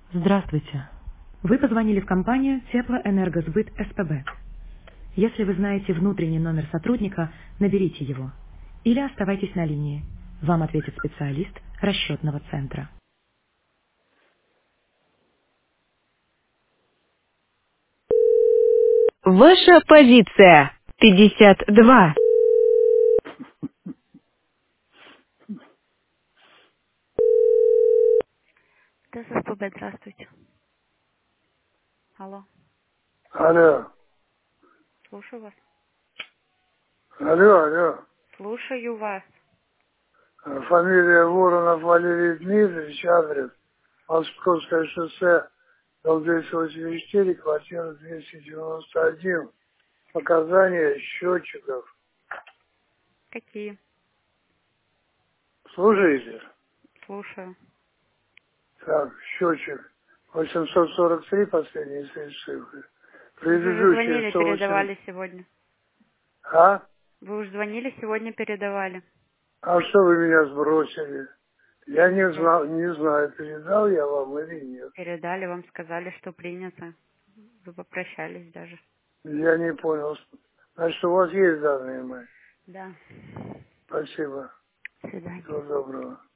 Здравствуйте. Вы позвонили в компанию Теплоэнергосбыт СПБ. Если вы знаете внутренний номер сотрудника, наберите его. Или оставайтесь на линии. Вам ответит специалист расчетного центра. Ваша позиция 52. ТССПБ, здравствуйте. Алло, Алло, слушаю вас. алло. Слушаю вас. Фамилия Воронов Валерий Дмитриевич, адрес Московское шоссе, дом 284, квартира 291. Показания счетчиков. Какие? Слушаете? Слушаю. Так, счетчик 843, последние 6 цифры. Вы уже Предыдущие звонили, 108. передавали сегодня. А? Вы уже звонили, сегодня передавали. А что вы меня сбросили? Я Не сбросили. не знаю, передал я вам или нет. Передали, вам сказали, что принято. Вы попрощались даже. Я не понял. Значит, у вас есть данные мои. Да. Спасибо. До свидания. Всего доброго.